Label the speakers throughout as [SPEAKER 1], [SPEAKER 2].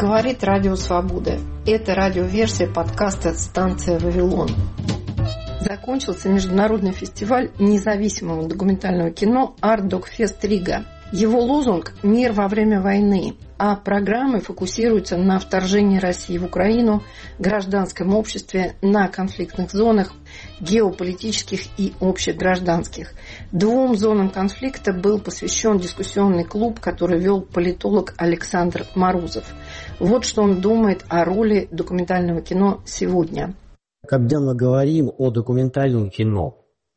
[SPEAKER 1] Говорит Радио Свобода. Это радиоверсия подкаста «Станция Вавилон». Закончился международный фестиваль независимого документального кино «Артдокфест Рига». Его лозунг «Мир во время войны», а программы фокусируются на вторжении России в Украину, гражданском обществе, на конфликтных зонах, геополитических и общегражданских. Двум зонам конфликта был посвящен дискуссионный клуб, который вел политолог Александр Морозов. Вот что он думает о роли документального кино сегодня.
[SPEAKER 2] Когда мы говорим о документальном кино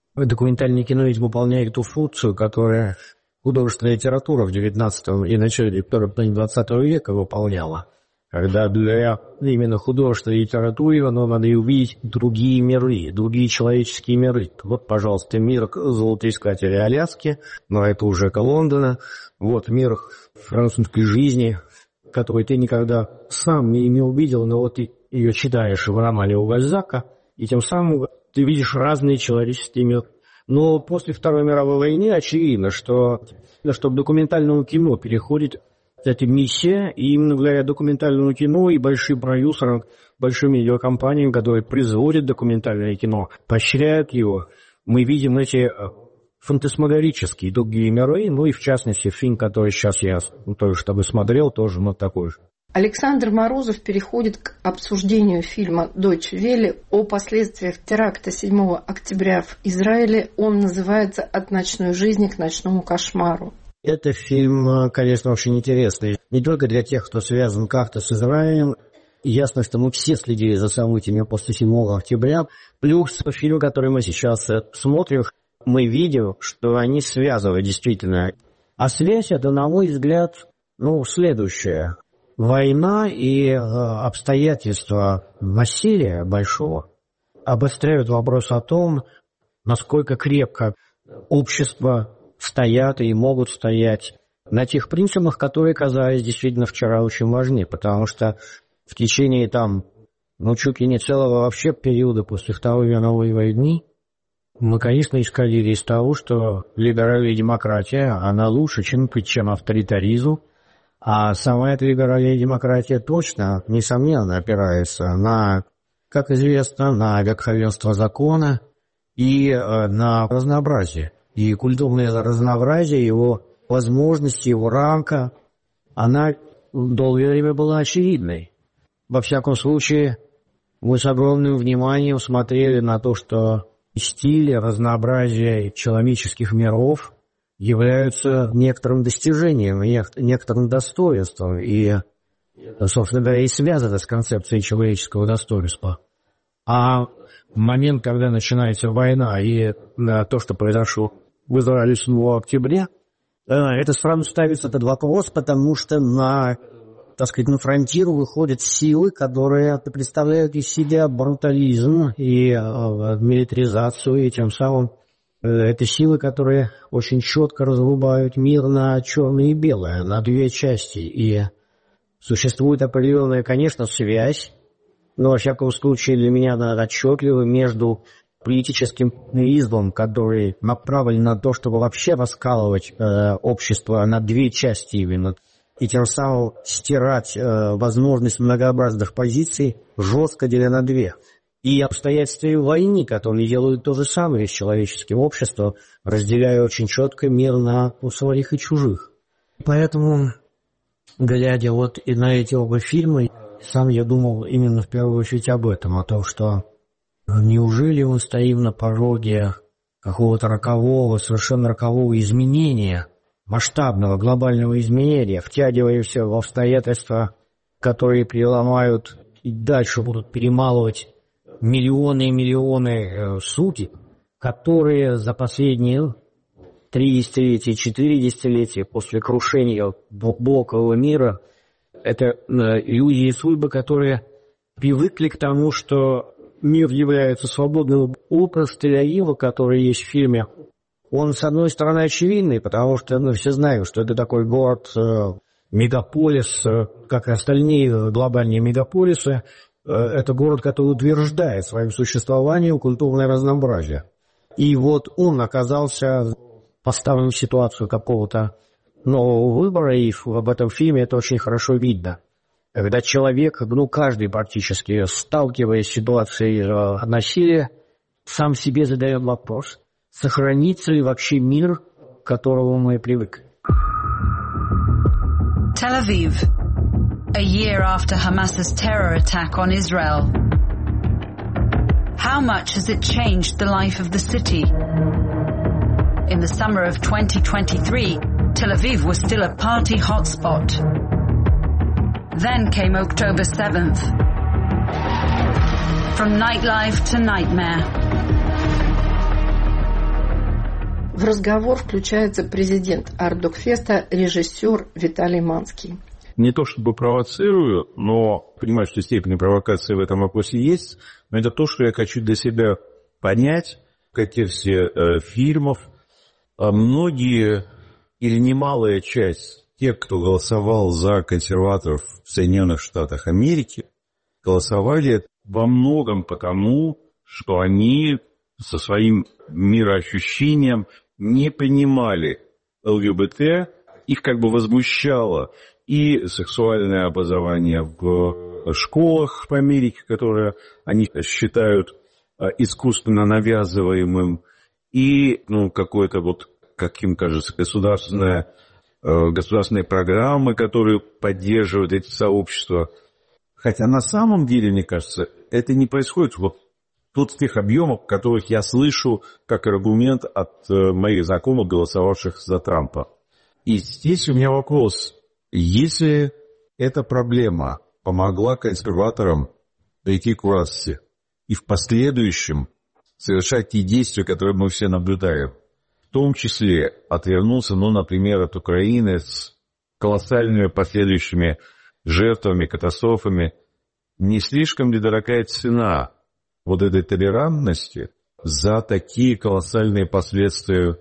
[SPEAKER 2] ведь выполняет ту функцию, которая художественная литература в XIX и начале второй половины XX века выполняла. Когда для именно художественной литературы надо увидеть другие миры, другие человеческие миры. Вот, пожалуйста, мир золотоискателя Аляски, но это уже Лондона. Вот мир французской жизни, который ты никогда сам не увидел, но вот ты ее читаешь в романе у Бальзака, и тем самым ты видишь разные человеческие миры. Но после Второй мировой войны очевидно, что к документальному кино переходит эта миссия, и именно благодаря документальному кино и большим продюсерам, большим медиакомпаниям, которые производят документальное кино, поощряют его, мы видим эти фантасмагорические другие миры, ну и в частности фильм, который сейчас я только что смотрел, тоже такой же.
[SPEAKER 1] Александр Морозов переходит к обсуждению фильма «Deutsche Welle» о последствиях теракта 7 октября в Израиле. Он называется «От ночной жизни к ночному кошмару».
[SPEAKER 2] Это фильм, конечно, очень интересный. Не только для тех, кто связан как-то с Израилем. Ясно, что мы все следили за событиями после 7 октября. Плюс фильм, который мы сейчас смотрим, мы видим, что они связаны действительно. А связь это, на мой взгляд, следующая. Война и обстоятельства насилия большого обостряют вопрос о том, насколько крепко общества стоят и могут стоять на тех принципах, которые казались действительно вчера очень важны, потому что в течение чуть ли не целого вообще периода после Второй мировой войны мы, конечно, исходили из того, что либеральная демократия, она лучше, чем авторитаризм. А сама эта либеральная демократия точно, несомненно, опирается на, как известно, на верховенство закона и на разнообразие. И культурное разнообразие, его возможности, его рамка, она долгое время была очевидной. Во всяком случае, мы с огромным вниманием смотрели на то, что стили, разнообразие человеческих миров являются некоторым достижением, некоторым достоинством, и, собственно говоря, и связано с концепцией человеческого достоинства. А момент, когда начинается война, и то, что произошло в Израиле 7 октября, это сразу ставится под вопрос, потому что на фронтир выходят силы, которые представляют из себя брутализм и милитаризацию, и тем самым это силы, которые очень четко разрубают мир на черное и белое, на две части. И существует определенная, конечно, связь, но, во всяком случае, для меня она отчетлива между политическим измом, который направлен на то, чтобы вообще раскалывать общество на две части именно, и тем самым стирать возможность многообразных позиций, жестко деля на две. И обстоятельства войны, которые делают то же самое с человеческим обществом, разделяя очень четко мир на своих и чужих. Поэтому, глядя и на эти оба фильма, сам я думал именно в первую очередь об этом, о том, что неужели мы стоим на пороге какого-то совершенно рокового изменения, масштабного глобального изменения, втягиваемся в обстоятельства, которые переломают и дальше будут перемалывать миллионы и миллионы судеб, которые за последние 3 десятилетия, 4 десятилетия после крушения блокового мира, это люди и судьбы, которые привыкли к тому, что мир является свободным. Образ Тель-Авива, который есть в фильме, он, с одной стороны, очевидный, потому что все знают, что это такой город, мегаполис, как и остальные глобальные мегаполисы. Это город, который утверждает своим существованием культурное разнообразие. И вот он оказался поставлен в ситуацию какого-то нового выбора, и в этом фильме это очень хорошо видно. когда человек, каждый практически, сталкиваясь с ситуацией насилия, сам себе задает вопрос, сохранится ли вообще мир, к которому мы привыкли.
[SPEAKER 3] Tel Aviv, a year after Hamas's terror attack on Israel. How much has it changed the life of the city? In the summer of 2023, Tel Aviv was still a party hotspot. Then came October 7th. From nightlife to nightmare.
[SPEAKER 1] В разговор включается президент Арт-Док-феста, режиссер Виталий Манский.
[SPEAKER 4] Не то чтобы провоцирую, но понимаю, что степень провокации в этом вопросе есть, но это то, что я хочу для себя понять в контексте фильмов. Многие или немалая часть тех, кто голосовал за консерваторов в Соединенных Штатах Америки, голосовали во многом потому, что они со своим мироощущением не принимали ЛГБТ, их возмущало и сексуальное образование в школах в Америке, которое они считают искусственно навязываемым, и какое-то как им кажется, государственные программы, которые поддерживают эти сообщества. Хотя на самом деле, мне кажется, это не происходит в тех объемах, в которых я слышу как аргумент от моих знакомых, голосовавших за Трампа. И здесь у меня вопрос. Если эта проблема помогла консерваторам прийти к власти и в последующем совершать те действия, которые мы все наблюдаем, в том числе отвернулся, например, от Украины с колоссальными последующими жертвами, катастрофами, не слишком ли дорогая цена этой толерантности за такие колоссальные последствия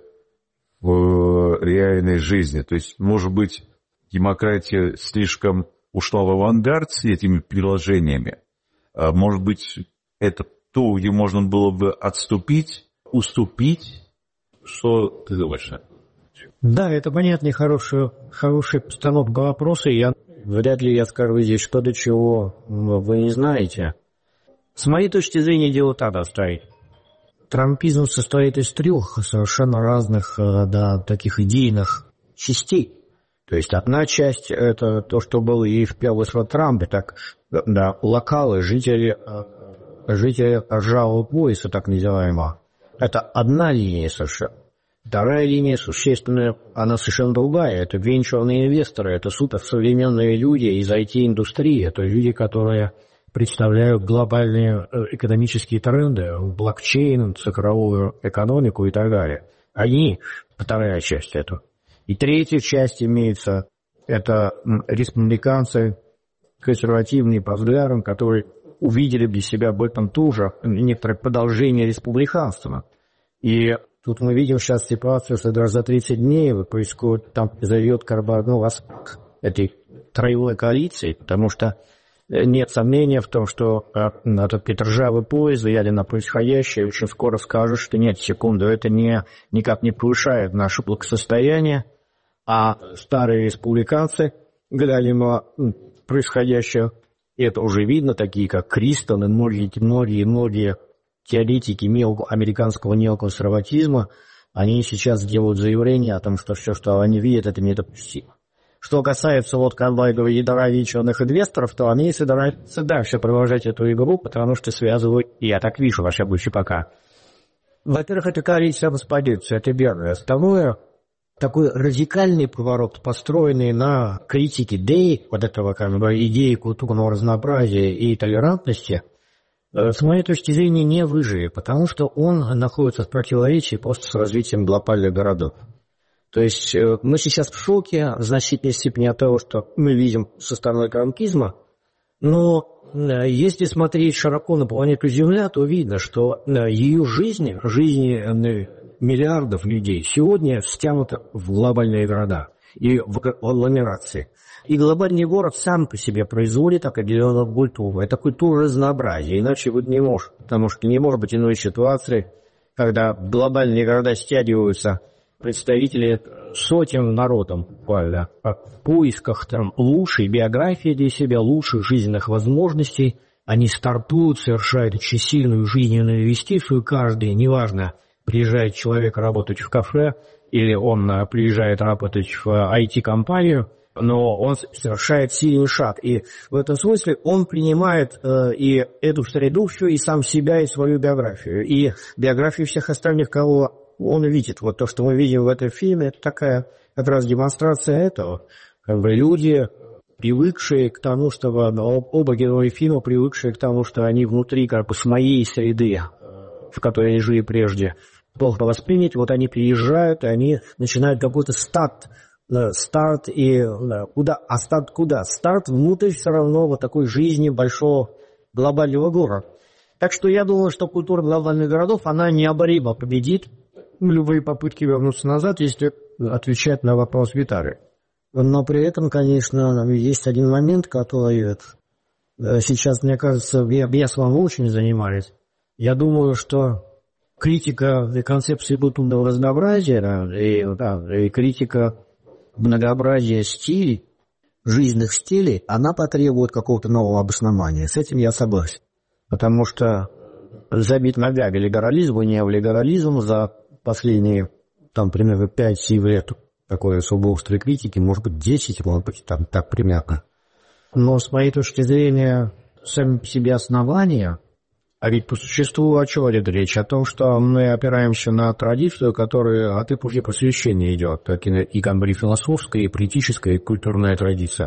[SPEAKER 4] в реальной жизни? То есть, может быть, демократия слишком ушла в авангард с этими приложениями? Может быть, это то, где можно было бы отступить, уступить? Что ты думаешь?
[SPEAKER 2] Да, это понятный, хороший постановка вопроса. Вряд ли я скажу здесь что-то, чего вы не знаете. С моей точки зрения, дело так обстоит. Трампизм состоит из трех совершенно разных, таких идейных частей. То есть одна часть – это то, что было и в первый срок Трампа, локалы, жители ржавого пояса, так называемого. Это одна линия совершенно. Вторая линия существенная, она совершенно другая. Это венчурные инвесторы, это суперсовременные люди из IT-индустрии, это люди, которые представляют глобальные экономические тренды, блокчейн, цифровую экономику и так далее. Они вторая часть этого. И третья часть имеется, это республиканцы, консервативные по взглядам, которые увидели для себя в этом тоже некоторое продолжение республиканства. И тут мы видим сейчас ситуацию, что даже за 30 дней происходит, там зайдет распад этой троевой коалиции, потому что нет сомнения в том, что этот ржавый поезд, глядя на происходящее, очень скоро скажет, что нет, секунду, это никак не повышает наше благосостояние, а старые республиканцы, глядя на происходящее, это уже видно, такие как Кристон и многие теоретики американского неоконсерватизма, они сейчас делают заявление о том, что все, что они видят, это недопустимо. Что касается ядра венчурных инвесторов, то они собираются дальше продолжать эту игру, потому что связывают, я так вижу, во всяком случае пока. Во-первых, это коалиция распадется, это верно. Второе, такой радикальный поворот, построенный на критике этого идеи культурного разнообразия и толерантности, с моей точки зрения, не выживет, потому что он находится в противоречии просто с развитием глобальных городов. То есть мы сейчас в шоке в значительной степени от того, что мы видим со стороны трампизма, но если смотреть широко на планету Земля, то видно, что ее жизни миллиардов людей сегодня стянуты в глобальные города и в агломерации. И глобальный город сам по себе производит определенную культуру. Это культура разнообразия, иначе быть не может. Потому что не может быть иной ситуации, когда глобальные города стягиваются представители сотен народов буквально в поисках там лучшей биографии для себя, лучших жизненных возможностей. Они стартуют, совершают очень сильную жизненную инвестицию. Каждый, неважно, приезжает человек работать в кафе или он приезжает работать в IT-компанию, но он совершает сильный шаг. И в этом смысле он принимает и эту среду всю, и сам себя, и свою биографию, и биографию всех остальных, кого он видит. Вот то, что мы видим в этом фильме, это такая как раз демонстрация этого. Как бы люди, привыкшие к тому, что оба героя фильма привыкшие к тому, что они внутри как бы своей среды, в которой они жили прежде, плохо воспринять, вот они приезжают, и они начинают какой-то старт и куда? А старт куда? Старт внутрь все равно вот такой жизни большого глобального города. Так что я думаю, что культура глобальных городов, она необоримо победит любые попытки вернуться назад, если отвечать на вопрос Виталия. Но при этом, конечно, есть один момент, который сейчас, мне кажется, я с вами очень занимаюсь. Я думаю, что критика концепции культурного разнообразия и критика многообразия стилей, жизненных стилей, она потребует какого-то нового обоснования. С этим я согласен. Потому что забить ногами либерализм и неолиберализм за последние, примерно 5-7 лет такой особо острой критики, может быть, 10, может быть, так примерно. Но с моей точки зрения, сами по себе основания, а ведь по существу о чем идет речь? О том, что мы опираемся на традицию, которая от эпохи Просвещения идет, и философская, и политическая, и культурная традиция.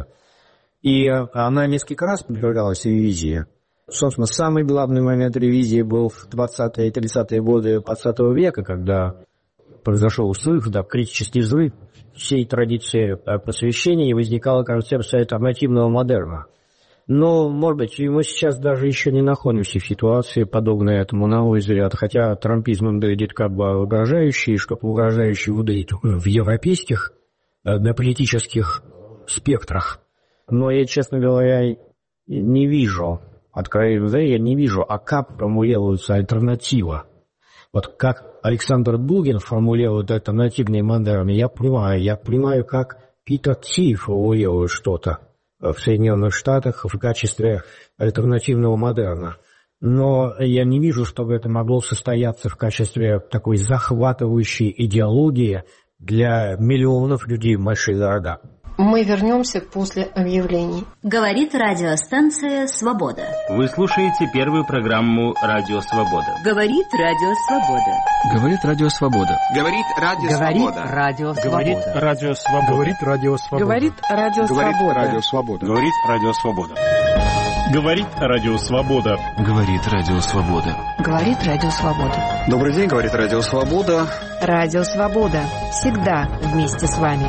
[SPEAKER 2] И она несколько раз подвергалась ревизии. Собственно, самый главный момент ревизии был в 20-е и 30-е годы 20 века, когда произошел взрыв, критический взрыв всей традиции Просвещения, и возникала концепция альтернативного модерна. Но, может быть, мы сейчас даже еще не находимся в ситуации, подобной этому, на мой взгляд, хотя трампизм идет как бы угрожающий, что угрожающий ударит в европейских политических спектрах. Но я, честно говоря, не вижу, откровенно говоря, я не вижу, как формулируется альтернатива. Вот как Александр Дугин формулирует альтернативный модерн, я понимаю, как Питер Тиль формулирует что-то в Соединенных Штатах в качестве альтернативного модерна. Но я не вижу, чтобы это могло состояться в качестве такой захватывающей идеологии для миллионов людей в больших городах.
[SPEAKER 1] Мы вернемся после объявлений.
[SPEAKER 5] Говорит радиостанция «Свобода».
[SPEAKER 6] Вы слушаете первую программу «Радио Свобода».
[SPEAKER 5] Говорит Радио Свобода.
[SPEAKER 7] Говорит Радио Свобода.
[SPEAKER 8] Говорит Радио Свобода.
[SPEAKER 7] Говорит Радио Свобода.
[SPEAKER 6] Говорит Радио Свобода.
[SPEAKER 7] Говорит Радио Свобода.
[SPEAKER 8] Говорит Радио Свобода.
[SPEAKER 6] Говорит Радио Свобода.
[SPEAKER 7] Говорит Радио Свобода.
[SPEAKER 3] Говорит Радио Свобода.
[SPEAKER 8] Добрый день, говорит Радио Свобода.
[SPEAKER 3] Радио Свобода. Всегда вместе с вами.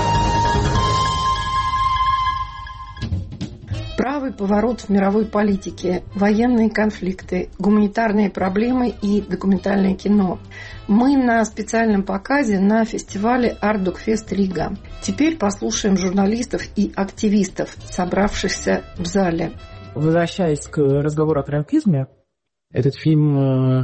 [SPEAKER 1] Правый поворот в мировой политике, военные конфликты, гуманитарные проблемы и документальное кино. Мы на специальном показе на фестивале Art Doc Fest Riga. Теперь послушаем журналистов и активистов, собравшихся в зале.
[SPEAKER 9] Возвращаясь к разговору о трампизме, этот фильм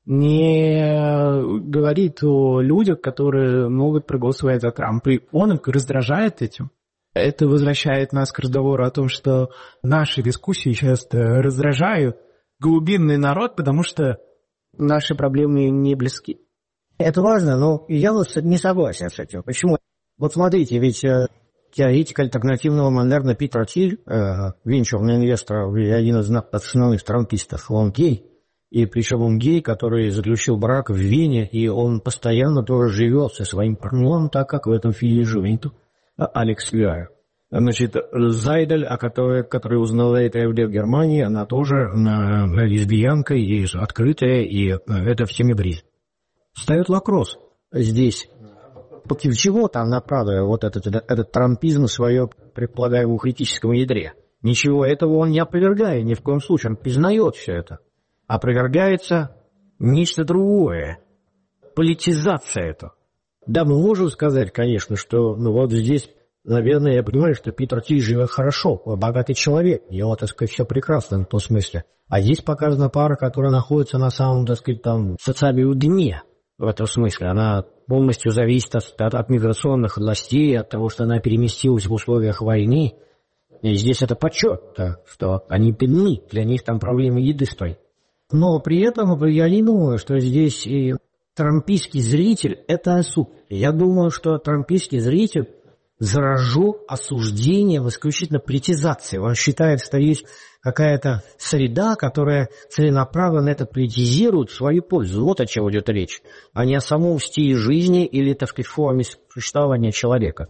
[SPEAKER 9] не говорит о людях, которые могут проголосовать за Трампа. И он их раздражает этим. Это возвращает нас к разговору о том, что наши дискуссии часто раздражают глубинный народ, потому что наши проблемы не близки.
[SPEAKER 2] Это важно, но я вот не согласен с этим. Почему? Вот смотрите, ведь теоретик альтернативного модерна Питер Тиль, венчурный инвестор и один из основных трампистов, он гей. И причем он гей, который заключил брак в Вене, и он постоянно тоже живет со своим партнером, так как в этом фильме живет Алекс Люэр. Значит, Зайдель, который узнавает в Германии, она тоже лесбиянка, и открытая, и это в теме бриз. Встает вопрос здесь. Против чего там направляет вот этот трампизм в своем предполагаемом критическом ядре? Ничего этого он не опровергает, ни в коем случае, он признает все это. Опровергается нечто другое. Политизация это. Да, мы можем сказать, конечно, что вот здесь, наверное, я понимаю, что Питер Тиль живет хорошо, богатый человек, у него, так сказать, все прекрасно в том смысле. А здесь показана пара, которая находится на самом, так сказать, социальном дне в этом смысле. Она полностью зависит от миграционных властей, от того, что она переместилась в условиях войны. И здесь это почет, что они бедны, для них там проблемы еды стоят. Но при этом я не думаю, что здесь и трампийский зритель – это осуд. Я думаю, что трампийский зритель заражен осуждением исключительно политизации. Он считает, что есть какая-то среда, которая целенаправленно это политизирует в свою пользу. Вот о чем идет речь, а не о самом стиле жизни или, так сказать, форме существования человека.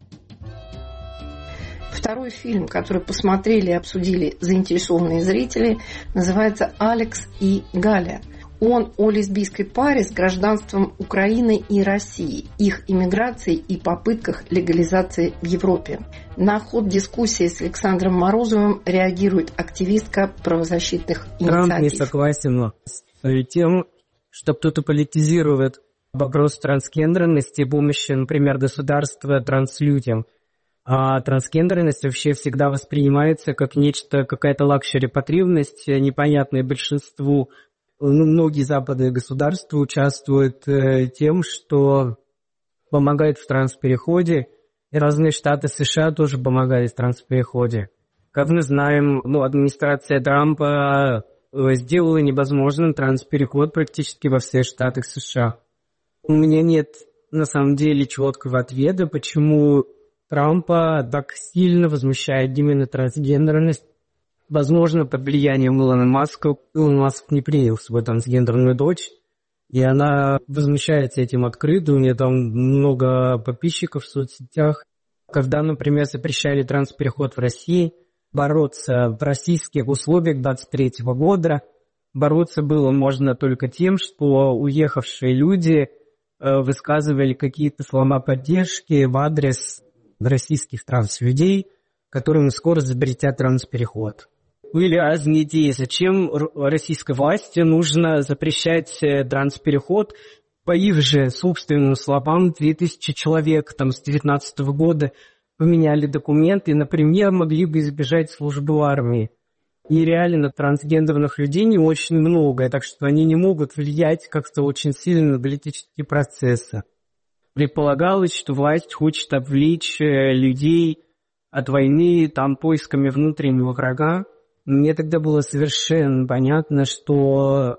[SPEAKER 1] Второй фильм, который посмотрели и обсудили заинтересованные зрители, называется «Алекс и Галя». Он о лесбийской паре с гражданством Украины и России, их иммиграции и попытках легализации в Европе. На ход дискуссии с Александром Морозовым реагирует активистка правозащитных инициатив.
[SPEAKER 10] Трамп не согласен с тем, что кто-то политизирует вопрос трансгендерности, помощи, например, государства транслюдям. А трансгендерность вообще всегда воспринимается как нечто, какая-то лакшери-потребность, непонятная большинству. Многие западные государства участвуют тем, что помогают в транспереходе, и разные штаты США тоже помогают в транспереходе. Как мы знаем, администрация Трампа сделала невозможным транспереход практически во всех штатах США. У меня нет, на самом деле, четкого ответа, почему Трампа так сильно возмущает именно трансгендерность. Возможно, под влиянием Илона Маска. Илон Маск не принял свою трансгендерную дочь, и она возмущается этим открыто. У нее там много подписчиков в соцсетях. Когда, например, запрещали транспереход в России, бороться в российских условиях 23 года, бороться было можно только тем, что уехавшие люди высказывали какие-то слова поддержки в адрес российских транслюдей, которым скоро запретят транспереход. Были разные идеи, зачем российской власти нужно запрещать транспереход. По их же собственным словам, 2000 человек там, с 2019 года поменяли документы и, например, могли бы избежать службы в армии. И реально трансгендерных людей не очень много, так что они не могут влиять как-то очень сильно на политические процессы. Предполагалось, что власть хочет отвлечь людей от войны там поисками внутреннего врага. Мне тогда было совершенно понятно, что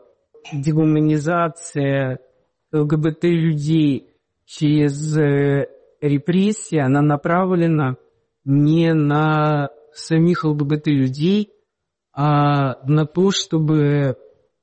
[SPEAKER 10] дегуманизация ЛГБТ-людей через репрессии, она направлена не на самих ЛГБТ-людей, а на то, чтобы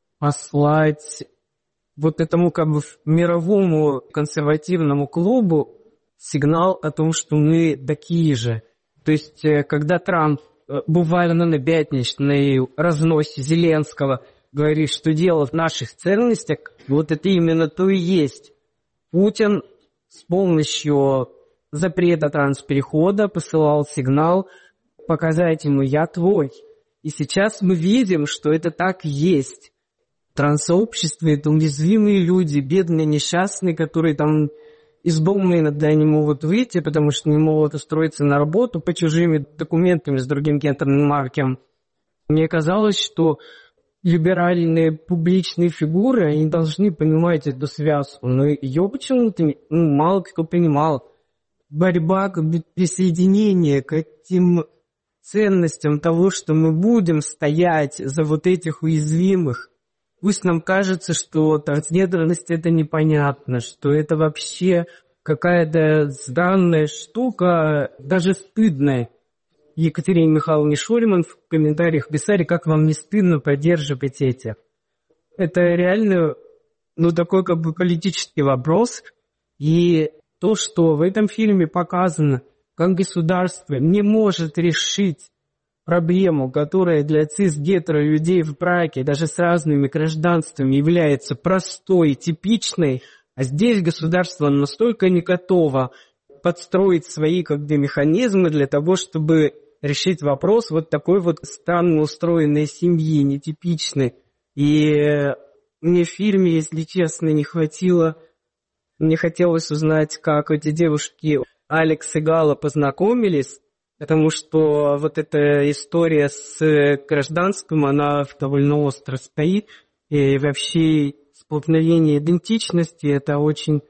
[SPEAKER 10] послать вот этому как бы мировому консервативному клубу сигнал о том, что мы такие же. То есть, когда Трамп буквально на пятничной разносе Зеленского говорит, что дело в наших ценностях, вот это именно то и есть. Путин с помощью запрета трансперехода посылал сигнал показать ему «я твой». И сейчас мы видим, что это так и есть. Транссообщество — это уязвимые люди, бедные, несчастные, которые там из дома иногда не могут выйти, потому что не могут устроиться на работу по чужими документами с другим гендерным маркером. Мне казалось, что либеральные публичные фигуры, они должны понимать эту связку, но ее почему-то мало кто понимал. Борьба присоединения к этим ценностям того, что мы будем стоять за вот этих уязвимых. Пусть нам кажется, что трансгендерность — это непонятно, что это вообще какая-то странная штука, даже стыдная. Екатерине Михайловне Шульман в комментариях писали, как вам не стыдно поддерживать эти. Это реально, такой как бы политический вопрос. И то, что в этом фильме показано, как государство не может решить проблему, которая для цис-гетеро людей в браке, даже с разными гражданствами, является простой, типичной, а здесь государство настолько не готово подстроить свои механизмы для того, чтобы решить вопрос вот такой вот странно устроенной семьи, нетипичной. И мне в фильме, если честно, не хватило, мне хотелось узнать, как эти девушки Алекс и Гала познакомились, потому что вот эта история с гражданством, она довольно остро стоит, и вообще столкновение идентичности — это очень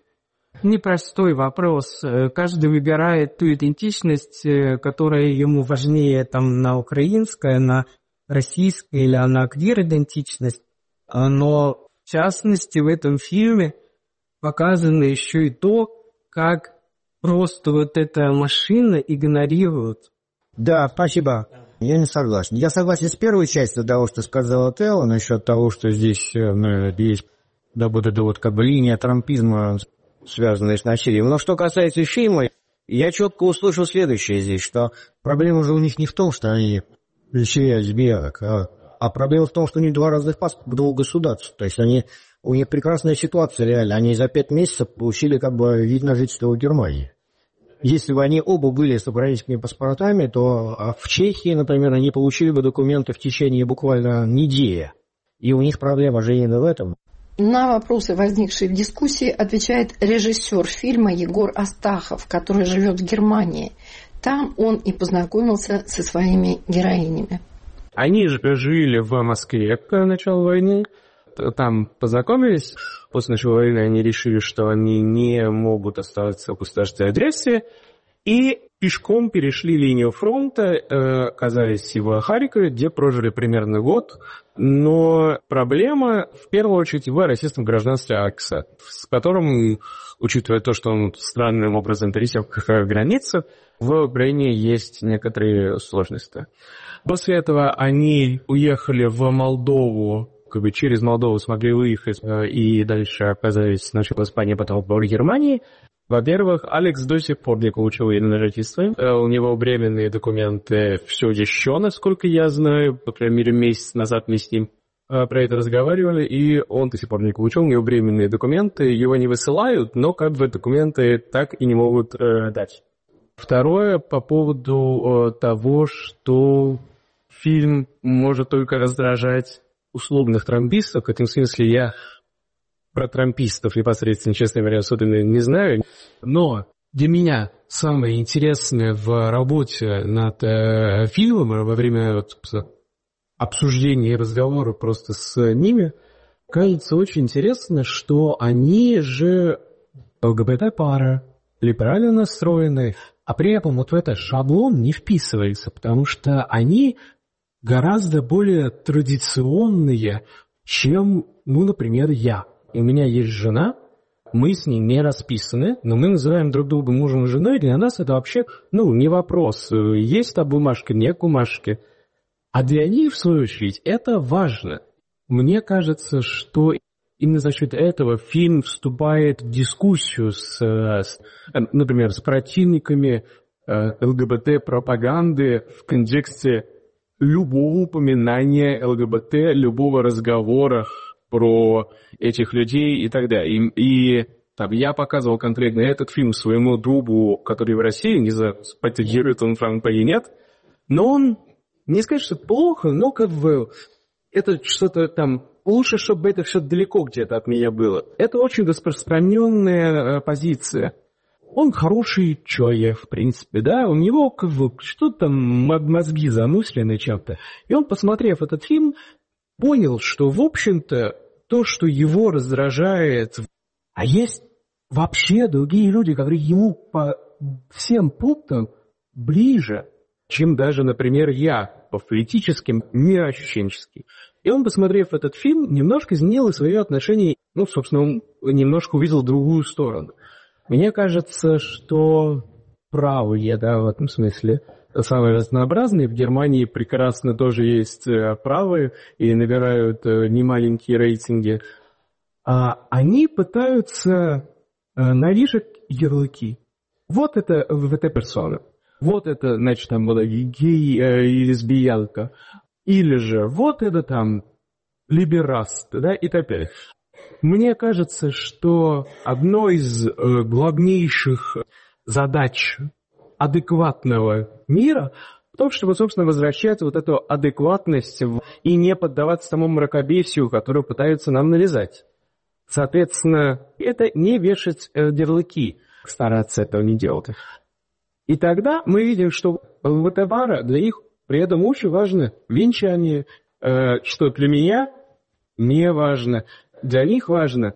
[SPEAKER 10] Непростой вопрос. Каждый выбирает ту идентичность, которая ему важнее, там, на украинская, на российская или на квир-идентичность. Но, в частности, в этом фильме показано еще и то, как просто вот эта машина игнорирует.
[SPEAKER 2] Да, спасибо. Я не согласен. Я согласен с первой частью того, что сказала Телла, насчет того, что здесь есть вот эта вот как бы линия трампизма, связанная с насилием. Но что касается фильма, я четко услышал следующее здесь, что проблема же у них не в том, что они лишили избирок, а проблема в том, что у них два разных паспорта, двух государств. То есть у них прекрасная ситуация реально. Они за 5 месяцев получили как бы вид на жительство в Германии. Если бы они оба были с украинскими паспортами, то в Чехии, например, они получили бы документы в течение буквально недели. И у них проблема же именно в этом.
[SPEAKER 1] На вопросы, возникшие в дискуссии, отвечает режиссер фильма Егор Астахов, который живет в Германии. Там он и познакомился со своими героинями.
[SPEAKER 11] Они же жили в Москве к началу войны. Там познакомились. После начала войны они решили, что они не могут оставаться в государственной агрессии. И пешком перешли линию фронта, оказались в Харькове, где прожили примерно год. Но проблема, в первую очередь, в российском гражданстве Алекса, с которым, учитывая то, что он странным образом пересек границу, в Украине есть некоторые сложности. После этого они уехали в Молдову, как бы через Молдову смогли выехать и дальше оказались сначала в Испании, потом в Германии. Во-первых, Алекс до сих пор не получил военное жительство. У него временные документы все еще, насколько я знаю. По крайней мере, месяц назад мы с ним про это разговаривали, и он до сих пор не получил. У него временные документы, его не высылают, но как бы документы так и не могут дать. Второе, по поводу того, что фильм может только раздражать условных трампистов. В этом смысле я про трампистов непосредственно, честно говоря, особенно не знаю. Но для меня самое интересное в работе над фильмом во время обсуждения и разговора просто с ними, кажется очень интересно, что они же ЛГБТ-пара, либерально настроены, а при этом вот в этот шаблон не вписывается, потому что они гораздо более традиционные, чем, например, я. У меня есть жена, мы с ней не расписаны, но мы называем друг друга мужем и женой, и для нас это вообще, не вопрос, есть там бумажка, нет бумажки. А для них, в свою очередь, это важно. Мне кажется, что именно за счет этого фильм вступает в дискуссию например, с противниками ЛГБТ-пропаганды в контексте любого упоминания ЛГБТ, любого разговора про этих людей и так далее. И там, я показывал конкретно этот фильм своему другу, который в России, не знаю, поддерживает он Франк или нет, но он, не сказать, что плохо, но как бы это что-то там, лучше, чтобы это все далеко где-то от меня было. Это очень распространенная позиция. Он хороший человек, в принципе, да, у него как бы что-то там мозги замыслены чем-то. И он, посмотрев этот фильм, понял, что, в общем-то, то, что его раздражает, а есть вообще другие люди, которые ему по всем пунктам ближе, чем даже, например, я, по политическим, мироощущенческим. И он, посмотрев этот фильм, немножко изменил свое отношение, собственно, он немножко увидел другую сторону. Мне кажется, что правые, да, в этом смысле, самые разнообразные. В Германии прекрасно тоже есть правые и набирают немаленькие рейтинги. Они пытаются навешать ярлыки. Вот это ЛГБТ-персона. Вот это, значит, там была гей и лесбиянка. Или же вот это там либераст, да, и так далее. Мне кажется, что одной из главнейших задач адекватного мира в том, чтобы, собственно, возвращать вот эту адекватность и не поддаваться тому мракобесию, которую пытаются нам навязать. Соответственно, это не вешать ярлыки, стараться этого не делать. И тогда мы видим, что ЛГБТ-пара для них при этом очень важно венчание, что для меня не важно. Для них важно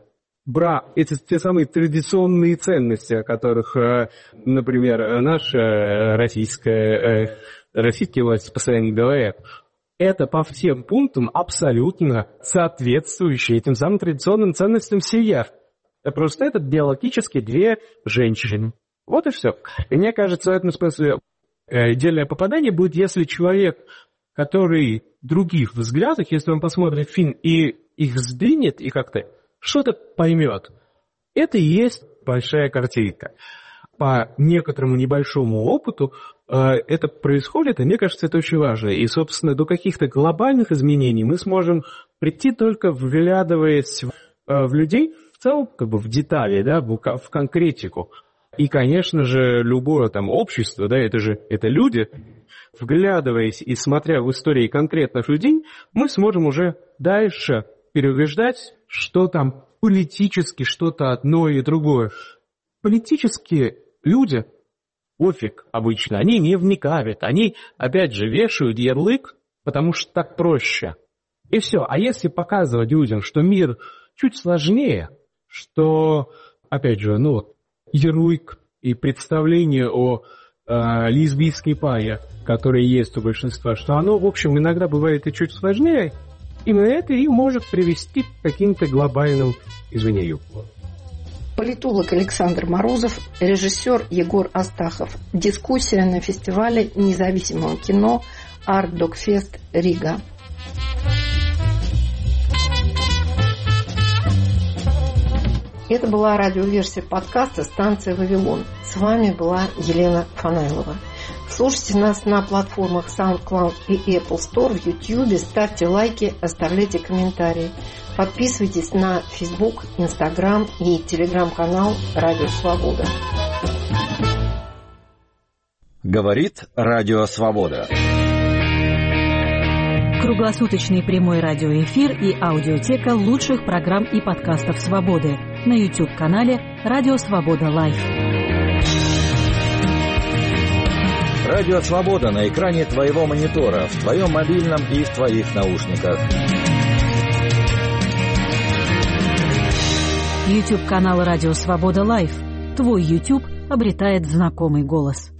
[SPEAKER 11] это те самые традиционные ценности, о которых, например, наша российские власти постоянно говорят. Это по всем пунктам абсолютно соответствующие этим самым традиционным ценностям семья. Просто это биологически две женщины. Вот и все. И мне кажется, в этом смысле идеальное попадание будет, если человек, который других взглядах, если он посмотрит фильм и их сдвинет, и как-то что-то поймет, это и есть большая картинка. По некоторому небольшому опыту это происходит, и мне кажется, это очень важно. И, собственно, до каких-то глобальных изменений мы сможем прийти только вглядываясь в людей в целом, как бы в детали, да, в конкретику. И, конечно же, любое там общество, да, это люди, вглядываясь и смотря в истории конкретных людей, мы сможем уже дальше переубеждать, что там политически что-то одно и другое. Политические люди, пофиг обычно, они не вникают, они, опять же, вешают ярлык, потому что так проще. И все. А если показывать людям, что мир чуть сложнее, что, опять же, ярлык и представление о лесбийской паре, которые есть у большинства, что оно, в общем, иногда бывает и чуть сложнее, именно это и может привести к каким-то глобальным изменениям.
[SPEAKER 1] Политолог Александр Морозов, режиссер Егор Астахов. Дискуссия на фестивале независимого кино Art Dog Fest Рига. Это была радиоверсия подкаста «Станция Вавилон». С вами была Елена Фанайлова. Слушайте нас на платформах SoundCloud и Apple Store, в YouTube, ставьте лайки, оставляйте комментарии. Подписывайтесь на Facebook, Instagram и Telegram-канал «Радио Свобода».
[SPEAKER 12] Говорит Радио Свобода.
[SPEAKER 5] Круглосуточный прямой радиоэфир и аудиотека лучших программ и подкастов «Свободы» на YouTube-канале «Радио Свобода Лайв».
[SPEAKER 12] Радио Свобода на экране твоего монитора, в твоем мобильном и в твоих наушниках.
[SPEAKER 5] YouTube-канал «Радио Свобода Лайв». Твой YouTube обретает знакомый голос.